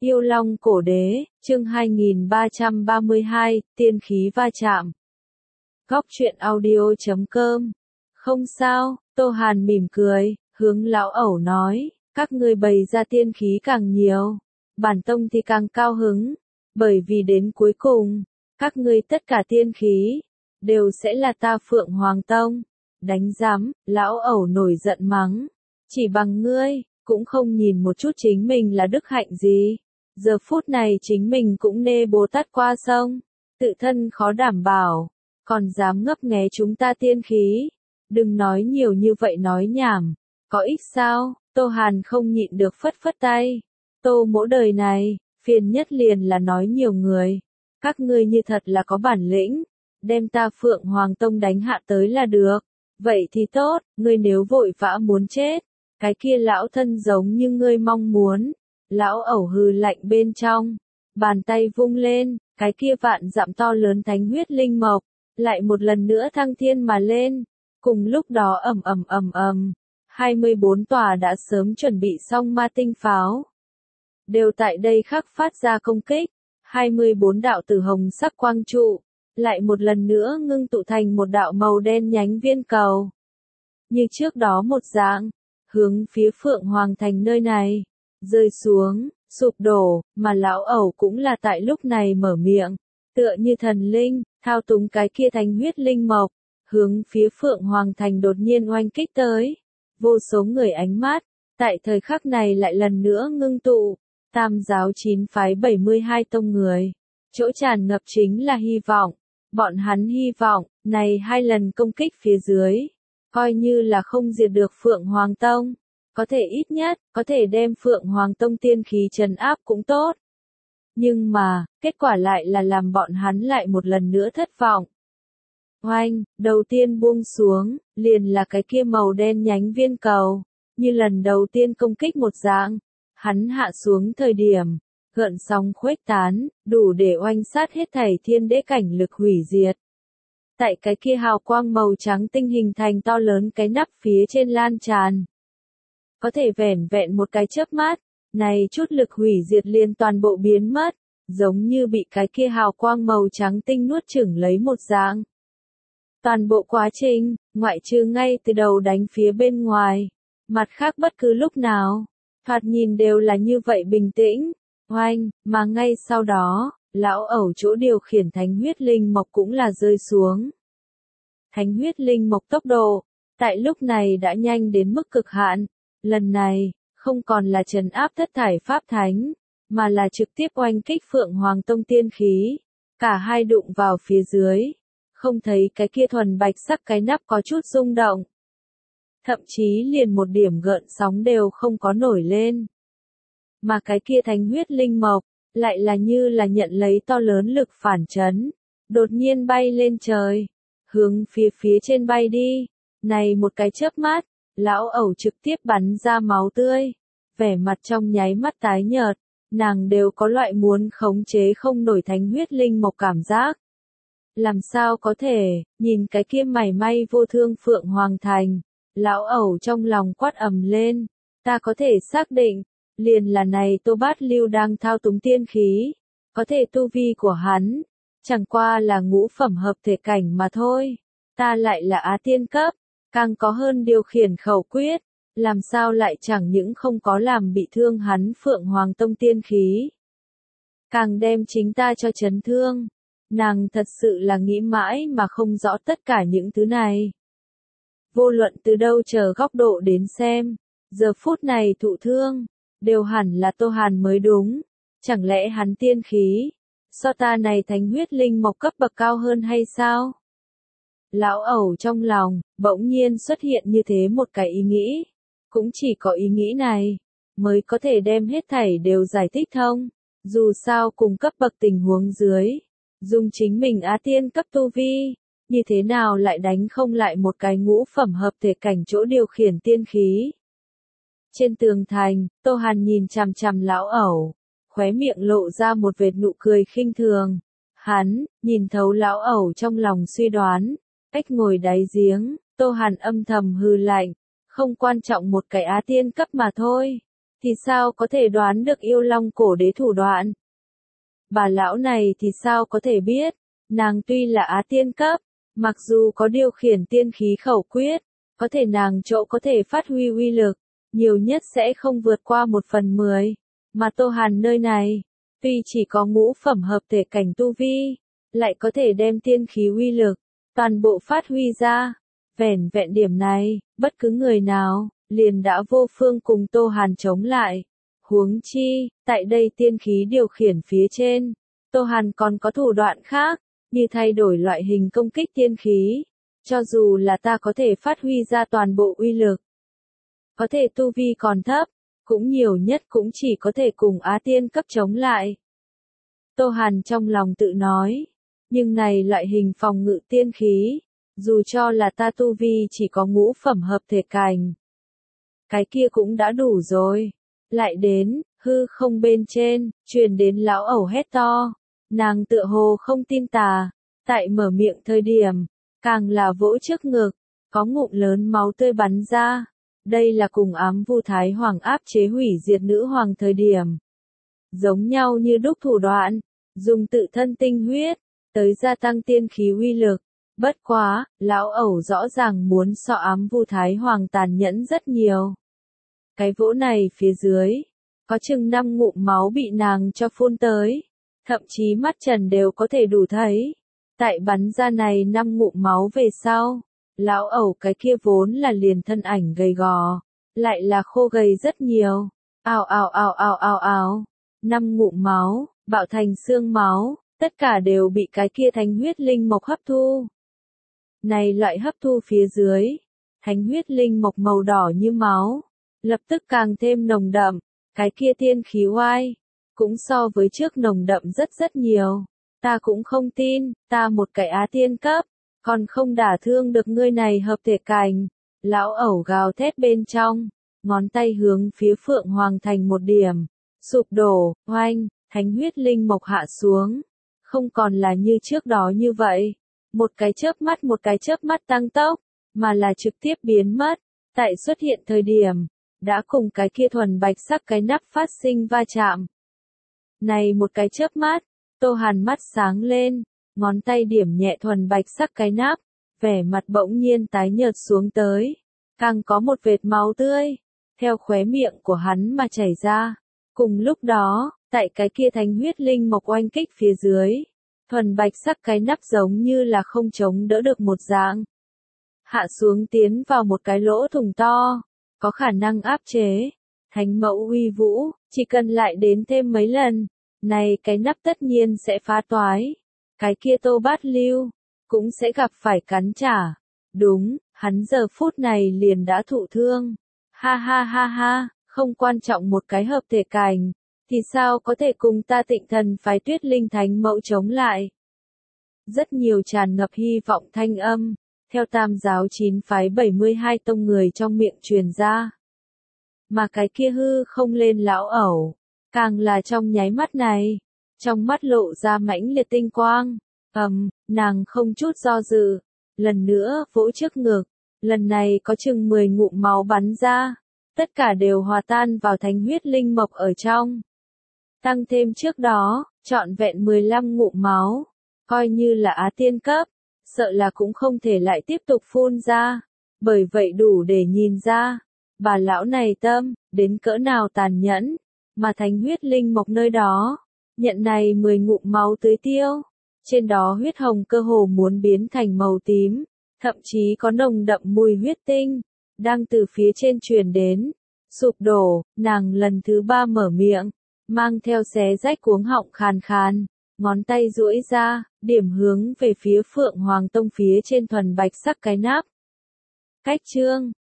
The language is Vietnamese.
Yêu Long Cổ Đế, chương 2332, tiên khí va chạm. Góc truyện audio.com. Không sao, Tô Hàn mỉm cười, hướng lão ẩu nói, các ngươi bày ra tiên khí càng nhiều, bản tông thì càng cao hứng, bởi vì đến cuối cùng, các ngươi tất cả tiên khí, đều sẽ là ta Phượng Hoàng Tông. Đánh giám, lão ẩu nổi giận mắng, chỉ bằng ngươi, cũng không nhìn một chút chính mình là đức hạnh gì. Giờ phút này chính mình cũng nê Bồ Tát qua sông, tự thân khó đảm bảo, còn dám ngấp nghé chúng ta tiên khí. Đừng nói nhiều như vậy nói nhảm, có ích sao? Tô Hàn không nhịn được phất phất tay. Tô mỗ đời này, phiền nhất liền là nói nhiều người. Các ngươi như thật là có bản lĩnh, đem ta Phượng Hoàng Tông đánh hạ tới là được. Vậy thì tốt, ngươi nếu vội vã muốn chết, cái kia lão thân giống như ngươi mong muốn. Lão ẩu hừ lạnh bên trong, bàn tay vung lên, cái kia vạn dặm to lớn thánh huyết linh mộc, lại một lần nữa thăng thiên mà lên. Cùng lúc đó ầm, 24 tòa đã sớm chuẩn bị xong ma tinh pháo, đều tại đây khắc phát ra công kích. 24 đạo tử hồng sắc quang trụ, lại một lần nữa ngưng tụ thành một đạo màu đen nhánh viên cầu. Như trước đó một dạng, hướng phía Phượng Hoàng Thành nơi này rơi xuống, sụp đổ, mà lão ẩu cũng là tại lúc này mở miệng, tựa như thần linh, thao túng cái kia thánh huyết linh mộc, hướng phía Phượng Hoàng Thành đột nhiên oanh kích tới. Vô số người ánh mắt, tại thời khắc này lại lần nữa ngưng tụ, tam giáo 9 phái 72 tông người, chỗ tràn ngập chính là hy vọng, bọn hắn hy vọng, này 2 lần công kích phía dưới, coi như là không diệt được Phượng Hoàng Tông. Có thể ít nhất, có thể đem Phượng Hoàng Tông tiên khí trấn áp cũng tốt. Nhưng mà, kết quả lại là làm bọn hắn lại một lần nữa thất vọng. Oanh, đầu tiên buông xuống, liền là cái kia màu đen nhánh viên cầu, như lần đầu tiên công kích một dạng. Hắn hạ xuống thời điểm, gợn sóng khuếch tán, đủ để oanh sát hết thảy thiên đế cảnh lực hủy diệt. Tại cái kia hào quang màu trắng tinh hình thành to lớn cái nắp phía trên lan tràn. Có thể vẻn vẹn một cái chớp mắt, này chút lực hủy diệt liền toàn bộ biến mất, giống như bị cái kia hào quang màu trắng tinh nuốt chửng lấy một dạng. Toàn bộ quá trình, ngoại trừ ngay từ đầu đánh phía bên ngoài, mặt khác bất cứ lúc nào, thoạt nhìn đều là như vậy bình tĩnh, oanh, mà ngay sau đó, lão ẩu chỗ điều khiển thánh huyết linh mộc cũng là rơi xuống. Thánh huyết linh mộc tốc độ, tại lúc này đã nhanh đến mức cực hạn. Lần này, không còn là trấn áp thất thải pháp thánh, mà là trực tiếp oanh kích Phượng Hoàng Tông tiên khí. Cả hai đụng vào phía dưới, không thấy cái kia thuần bạch sắc cái nắp có chút rung động. Thậm chí liền một điểm gợn sóng đều không có nổi lên. Mà cái kia thánh huyết linh mộc, lại là như là nhận lấy to lớn lực phản chấn, đột nhiên bay lên trời, hướng phía trên bay đi. Này một cái chớp mắt, lão ẩu trực tiếp bắn ra máu tươi, vẻ mặt trong nháy mắt tái nhợt, nàng đều có loại muốn khống chế không nổi thánh huyết linh mộc cảm giác. Làm sao có thể, nhìn cái kia mảy may vô thương Phượng Hoàng Thành, lão ẩu trong lòng quát ầm lên, ta có thể xác định, liền là này Tô Bát Lưu đang thao túng tiên khí, có thể tu vi của hắn, chẳng qua là ngũ phẩm hợp thể cảnh mà thôi, ta lại là á tiên cấp. Càng có hơn điều khiển khẩu quyết, làm sao lại chẳng những không có làm bị thương hắn Phượng Hoàng Tông tiên khí. Càng đem chính ta cho chấn thương, nàng thật sự là nghĩ mãi mà không rõ tất cả những thứ này. Vô luận từ đâu chờ góc độ đến xem, giờ phút này thụ thương, đều hẳn là Tô Hàn mới đúng, chẳng lẽ hắn tiên khí, so ta này thánh huyết linh mộc cấp bậc cao hơn hay sao? Lão ẩu trong lòng, bỗng nhiên xuất hiện như thế một cái ý nghĩ. Cũng chỉ có ý nghĩ này, mới có thể đem hết thảy đều giải thích thông. Dù sao cùng cấp bậc tình huống dưới, dùng chính mình á tiên cấp tu vi, như thế nào lại đánh không lại một cái ngũ phẩm hợp thể cảnh chỗ điều khiển tiên khí. Trên tường thành, Tô Hàn nhìn chằm chằm lão ẩu, khóe miệng lộ ra một vệt nụ cười khinh thường. Hắn, nhìn thấu lão ẩu trong lòng suy đoán. Ếch ngồi đáy giếng, Tô Hàn âm thầm hừ lạnh, không quan trọng một cái á tiên cấp mà thôi. thì sao có thể đoán được yêu long cổ đế thủ đoạn? Bà lão này thì sao có thể biết, nàng tuy là á tiên cấp, mặc dù có điều khiển tiên khí khẩu quyết, có thể nàng chỗ có thể phát huy uy lực, nhiều nhất sẽ không vượt qua 1/10, mà Tô Hàn nơi này, tuy chỉ có ngũ phẩm hợp thể cảnh tu vi, lại có thể đem tiên khí uy lực, toàn bộ phát huy ra. Vẻn vẹn điểm này, bất cứ người nào, liền đã vô phương cùng Tô Hàn chống lại. Huống chi, tại đây tiên khí điều khiển phía trên, Tô Hàn còn có thủ đoạn khác, như thay đổi loại hình công kích tiên khí. Cho dù là ta có thể phát huy ra toàn bộ uy lực, có thể tu vi còn thấp, cũng nhiều nhất cũng chỉ có thể cùng á tiên cấp chống lại. Tô Hàn trong lòng tự nói, nhưng này loại hình phòng ngự tiên khí, dù cho là ta tu vi chỉ có ngũ phẩm hợp thể cảnh, cái kia cũng đã đủ rồi. Lại đến, hư không bên trên, truyền đến lão ẩu hét to, nàng tựa hồ không tin tà, tại mở miệng thời điểm, càng là vỗ trước ngực, có ngụm lớn máu tươi bắn ra. Đây là cùng ám vu thái hoàng áp chế hủy diệt nữ hoàng thời điểm. Giống nhau như đúc thủ đoạn, dùng tự thân tinh huyết, tới gia tăng tiên khí uy lực. Bất quá, lão ẩu rõ ràng muốn so ám vu thái hoàng tàn nhẫn rất nhiều. Cái vỗ này phía dưới, có chừng 5 ngụm máu bị nàng cho phun tới, thậm chí mắt trần đều có thể đủ thấy. Tại bắn ra này 5 ngụm máu về sau, lão ẩu cái kia vốn là liền thân ảnh gầy gò, lại là khô gầy rất nhiều. Ào ào ào ào ào ào, 5 ngụm máu, bạo thành xương máu, tất cả đều bị cái kia thánh huyết linh mộc hấp thu. Này loại hấp thu phía dưới, thánh huyết linh mộc màu đỏ như máu, lập tức càng thêm nồng đậm, cái kia tiên khí oai, cũng so với trước nồng đậm rất nhiều. Ta cũng không tin, ta một cái á tiên cấp, còn không đả thương được ngươi này hợp thể cảnh. Lão ẩu gào thét bên trong, ngón tay hướng phía Phượng Hoàng Thành một điểm, sụp đổ, oanh, thánh huyết linh mộc hạ xuống, không còn là như trước đó như vậy, một cái chớp mắt tăng tốc, mà là trực tiếp biến mất. Tại xuất hiện thời điểm, đã cùng cái kia thuần bạch sắc cái nắp phát sinh va chạm. Này một cái chớp mắt, Tô Hàn mắt sáng lên, ngón tay điểm nhẹ thuần bạch sắc cái nắp, vẻ mặt bỗng nhiên tái nhợt xuống tới, càng có một vệt máu tươi theo khóe miệng của hắn mà chảy ra. Cùng lúc đó, tại cái kia thánh huyết linh mộc oanh kích phía dưới, thuần bạch sắc cái nắp giống như là không chống đỡ được một dạng, hạ xuống tiến vào một cái lỗ thủng to, có khả năng áp chế. Thánh mẫu uy vũ, chỉ cần lại đến thêm mấy lần, này cái nắp tất nhiên sẽ phá toái. Cái kia Tô Bát Lưu, cũng sẽ gặp phải cắn trả. Đúng, hắn giờ phút này liền đã thụ thương. Ha ha ha ha, không quan trọng một cái hợp thể cảnh, thì sao có thể cùng ta Tịnh Thần phái Tuyết Linh Thánh mẫu chống lại. Rất nhiều tràn ngập hy vọng thanh âm, theo Tam giáo 9 phái 72 tông người trong miệng truyền ra. Mà cái kia hư không lên lão ẩu, càng là trong nháy mắt này, trong mắt lộ ra mãnh liệt tinh quang, nàng không chút do dự, lần nữa vỗ trước ngực, lần này có chừng 10 ngụm máu bắn ra, tất cả đều hòa tan vào thánh huyết linh mộc ở trong. Tăng thêm trước đó, trọn vẹn 15 ngụm máu, coi như là á tiên cấp, sợ là cũng không thể lại tiếp tục phun ra, bởi vậy đủ để nhìn ra, bà lão này tâm, đến cỡ nào tàn nhẫn, mà thánh huyết linh mộc nơi đó, nhận này 10 ngụm máu tưới tiêu, trên đó huyết hồng cơ hồ muốn biến thành màu tím, thậm chí có nồng đậm mùi huyết tinh, đang từ phía trên truyền đến, sụp đổ, nàng lần thứ 3 mở miệng, mang theo xé rách cuống họng khàn khàn, ngón tay duỗi ra, điểm hướng về phía Phượng Hoàng Tông phía trên thuần bạch sắc cái nắp. Cách chương